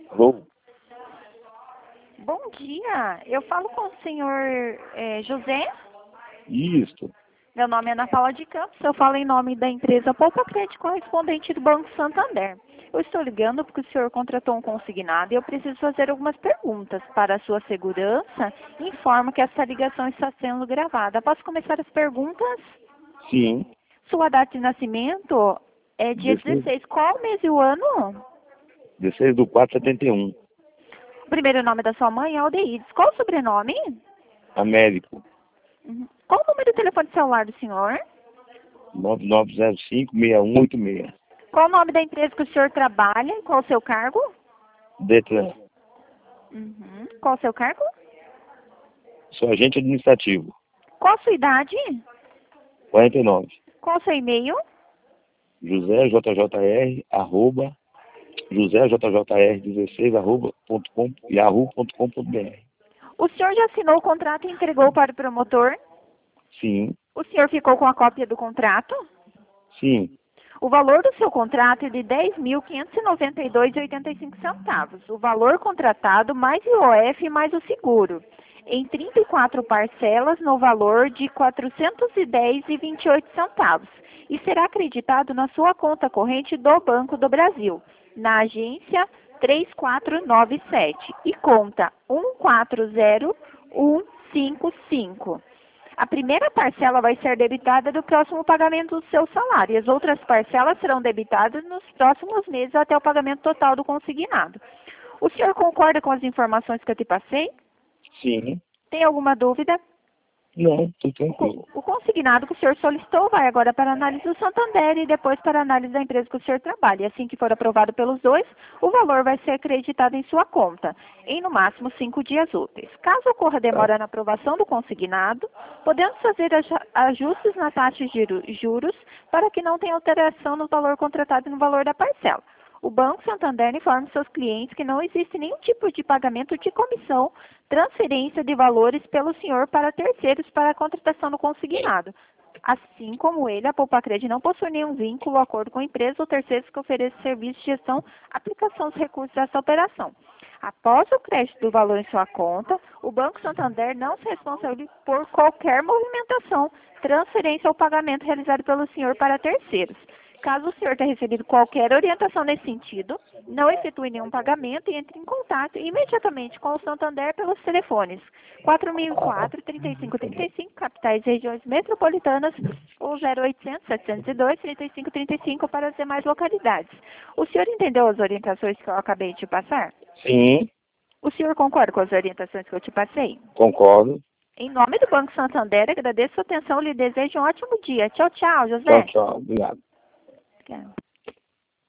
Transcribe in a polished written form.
Alô? Bom dia, eu falo com o senhor José. Isso. Meu nome é Ana Paula de Campos, eu falo em nome da empresa Poupa Crédito correspondente do Banco Santander. Eu estou ligando porque o senhor contratou um consignado e eu preciso fazer algumas perguntas. Para a sua segurança, informo que essa ligação está sendo gravada. Posso começar as perguntas? Sim. Sua data de nascimento é dia 16. Qual o mês e o ano? 16/4/71. O primeiro nome da sua mãe é Aldeides. Qual o sobrenome? Américo. Qual o número do telefone celular do senhor? 9905-6186. Qual o nome da empresa que o senhor trabalha? Qual o seu cargo? Detran. Qual o seu cargo? Sou agente administrativo. Qual a sua idade? 49. Qual o seu e-mail? josejjr16 yahoo.com.br. O senhor já assinou o contrato e entregou para o promotor? Sim. O senhor ficou com a cópia do contrato? Sim. O valor do seu contrato é de R$ 10.592,85. O valor contratado mais IOF mais o seguro. Em 34 parcelas no valor de R$ 410,28. E será acreditado na sua conta corrente do Banco do Brasil, na agência 3497 e conta 140155. A primeira parcela vai ser debitada do próximo pagamento do seu salário. E as outras parcelas serão debitadas nos próximos meses até o pagamento total do consignado. O senhor concorda com as informações que eu te passei? Sim. Tem alguma dúvida? Não, tô tranquilo. O consignado que o senhor solicitou vai agora para a análise do Santander e depois para a análise da empresa que o senhor trabalha. E assim que for aprovado pelos dois, o valor vai ser acreditado em sua conta, em no máximo 5 dias úteis. Caso ocorra demora na aprovação do consignado, podemos fazer ajustes na taxa de juros para que não tenha alteração no valor contratado e no valor da parcela. O Banco Santander informa seus clientes que não existe nenhum tipo de pagamento de comissão, transferência de valores pelo senhor para terceiros para a contratação do consignado. Assim como ele, a Poupacred não possui nenhum vínculo ou acordo com empresas ou terceiros que ofereçam serviços de gestão, aplicação dos recursos dessa operação. Após o crédito do valor em sua conta, o Banco Santander não se responsabiliza por qualquer movimentação, transferência ou pagamento realizado pelo senhor para terceiros. Caso o senhor tenha recebido qualquer orientação nesse sentido, não efetue nenhum pagamento e entre em contato imediatamente com o Santander pelos telefones 4004-3535, capitais e regiões metropolitanas, ou 0800-702-3535 para as demais localidades. O senhor entendeu as orientações que eu acabei de te passar? Sim. O senhor concorda com as orientações que eu te passei? Concordo. Em nome do Banco Santander, agradeço a sua atenção e lhe desejo um ótimo dia. Tchau, tchau, José. Tchau, tchau. Obrigado. Obrigada.